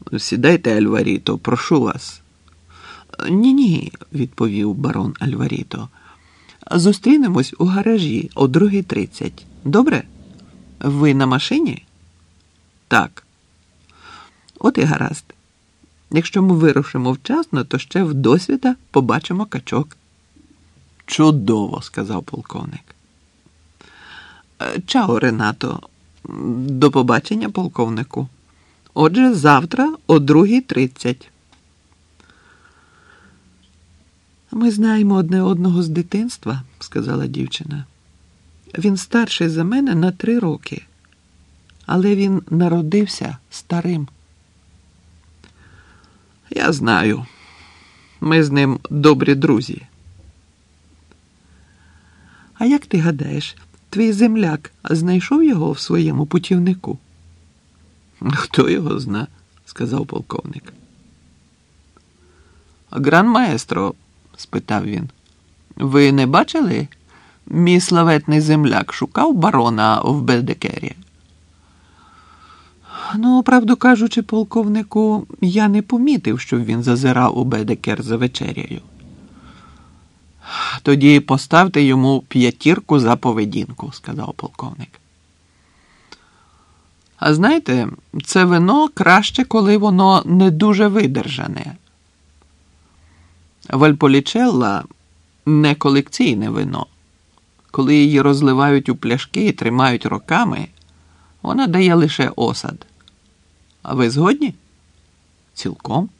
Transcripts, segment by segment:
Сідайте, Альваріто, прошу вас. Ні-ні, відповів барон Альваріто. Зустрінемось у гаражі о 2:30. Добре? Ви на машині? Так. От і гаразд. Якщо ми вирушимо вчасно, то ще вдосвіта побачимо качок. Чудово, сказав полковник. Чао, Ренато. До побачення, полковнику. Отже, завтра о 2:30. Ми знаємо одне одного з дитинства, сказала дівчина. Він старший за мене на 3 роки. Але він народився старим. Я знаю. Ми з ним добрі друзі. А як ти гадаєш, твій земляк знайшов його в своєму путівнику? Хто його зна, сказав полковник. Гран-маестро, спитав він, ви не бачили? Мій славетний земляк шукав барона в Бедекері? Ну, правду кажучи, полковнику, я не помітив, щоб він зазирав у Бедекер за вечерею. Тоді поставте йому 5 за поведінку, сказав полковник. А знаєте, це вино краще, коли воно не дуже видержане. Вальполічелла – не колекційне вино. Коли її розливають у пляшки і тримають роками, вона дає лише осад. А ви згодні? Цілком.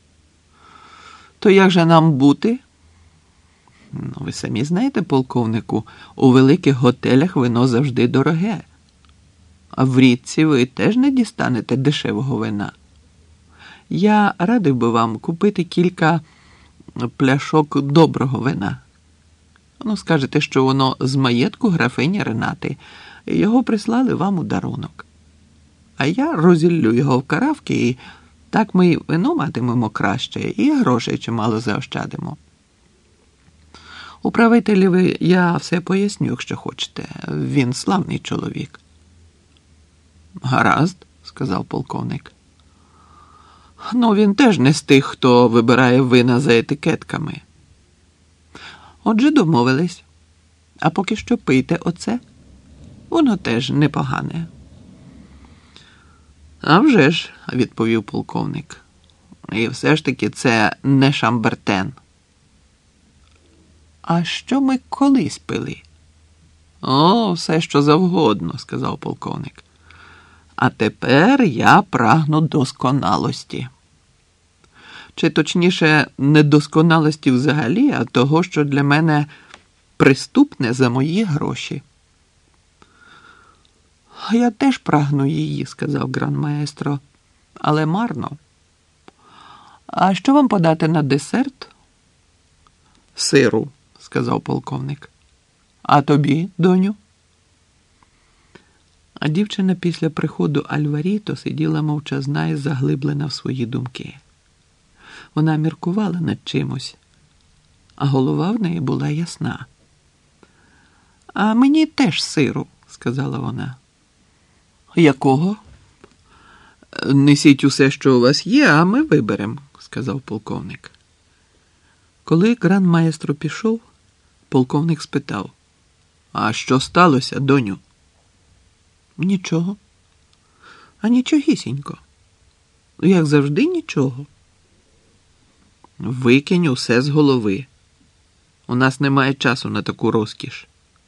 То як же нам бути? Ну, ви самі знаєте, полковнику, у великих готелях вино завжди дороге. А в річці ви теж не дістанете дешевого вина. Я радив би вам купити кілька пляшок доброго вина. Ну, скажете, що воно з маєтку графині Ренати. Його прислали вам у дарунок. А я розіллю його в каравки, і так ми й вино матимемо краще, і грошей чимало заощадимо. Управителеві я все поясню, якщо хочете. Він славний чоловік. Гаразд, сказав полковник. Ну, він теж не з тих, хто вибирає вина за етикетками. Отже, домовились. А поки що пийте оце. Воно теж непогане. А вже ж, відповів полковник. І все ж таки це не Шамбертен. А що ми колись пили? О, все, що завгодно, сказав полковник. А тепер я прагну досконалості. Чи точніше, не досконалості взагалі, а того, що для мене приступне за мої гроші. Я теж прагну її, сказав гран-маестро, але марно. А що вам подати на десерт? Сиру, сказав полковник. А тобі, доню? А дівчина після приходу Альваріто сиділа мовчазна і заглиблена в свої думки. Вона міркувала над чимось, а голова в неї була ясна. «А мені теж сиру», – сказала вона. «Якого?» «Несіть усе, що у вас є, а ми виберемо», – сказав полковник. Коли гран-маестро пішов, полковник спитав: «А що сталося, доню?» «Нічого. А нічогісінько. Як завжди, нічого». «Викинь усе з голови. У нас немає часу на таку розкіш».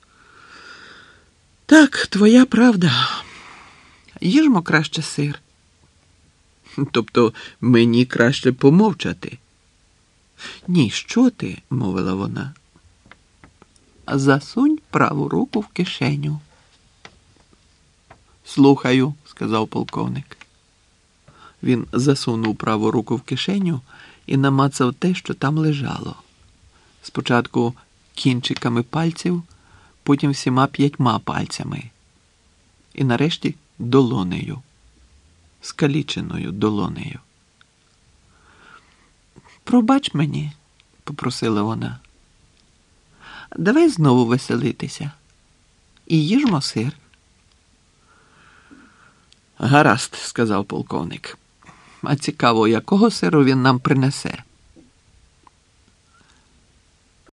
«Так, твоя правда. Їжмо краще сир». «Тобто мені краще помовчати?» «Ні, що ти?» – мовила вона. «Засунь праву руку в кишеню». «Слухаю», – сказав полковник. Він засунув праву руку в кишеню і намацав те, що там лежало. Спочатку кінчиками пальців, потім всіма 5 пальцями. І нарешті долонею. Скаліченою долонею. «Пробач мені», – попросила вона. «Давай знову веселитися. І їжмо сир». «Гаразд», – сказав полковник. А цікаво, якого сиру він нам принесе?